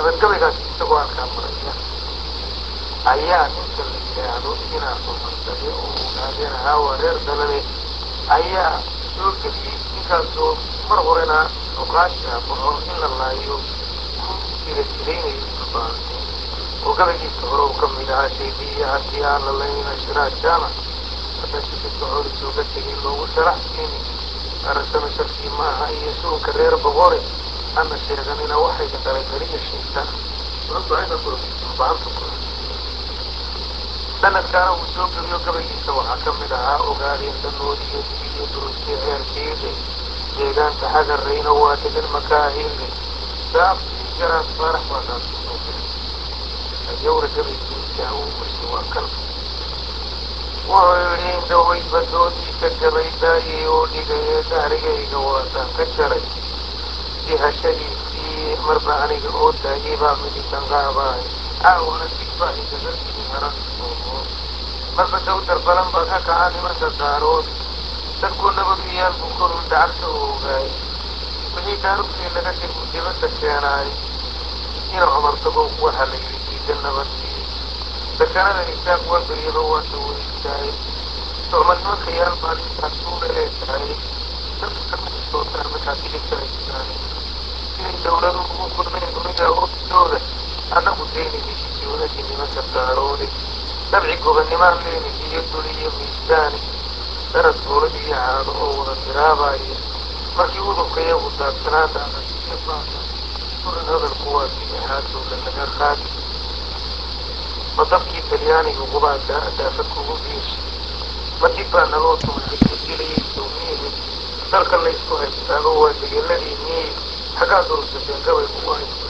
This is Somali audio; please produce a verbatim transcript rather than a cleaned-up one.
gabaygaas isagoo halkaa maraya ayaa ninka la yidhaahdo inaa umarsaday oo ogaadeen ahaa waa reer dalale ayaa soo geliyey ninkaasoo mar horena oqaasha baxo in la laayo ku tiratireynayay mabaante oo gabaygiisa hore uu ka mid ahaa shaydiya haddii aan la laynin ashiraar jaamac hadda shikidka hore sooga tegay loogu sharax siini arasana sharkii maaha iyo suunka reer boqore ana sheeganina waxay ka dhalay beriya shaytaan runtu ayna kurogeysa mabaanta kula sanadkaana uu soo geliyo gabaygiisa waxaa ka mid ahaa ogaadeen danoodi iyo digi iyo duruskii reerkeede deegaanka xagarrayna waa degan makaahille saabtii garaad faarax baa kaas ku soo gelay ayawra gabaygiisa uu weyse waa kan wuxuu yidhi indhaweyd badoodiisa gabaydaayay oo dhigayee dahrigayga waataan ka jaray dihashadiisii marba aniga oo daayay baa miditan qaabaay caawana digbaa igagartimi haran oo marba dawdar balan baa ka kaca nimanka qaarood dadkuu nabadyaal buu koruu dacagta u ogaay wixii daarugtii laga dhig dibadda keenaay ina cumar tagow waxaa la yidhi diida nabadii dekanada isaaq waa beryaba waa dawaystaay socma nimanka yaal maalintaas suuna ee tahay dadka kamuistootaan markaa digig kalaysaan inay dawladu ugu kulmeen duniya hoostooda annagu daynayni sijoonadii nimanka qaaroode dabci gobanimaan leeni iyo dul iyo miisaani darad boolad iyo caado oo wada tiraabaya markii udubka iyagu daadsanaa daaqasiyo baada suran hadalku waa sidexaadooda laga qaadi ma dabkii talyaaniga qubaa daafad kugu biirshay ma dib baa naloo tumay degdeggelayay sowmiyihi dalka laysku haystaaba waa degeladii miyi xaggaa durugsateen gabaygu u haysta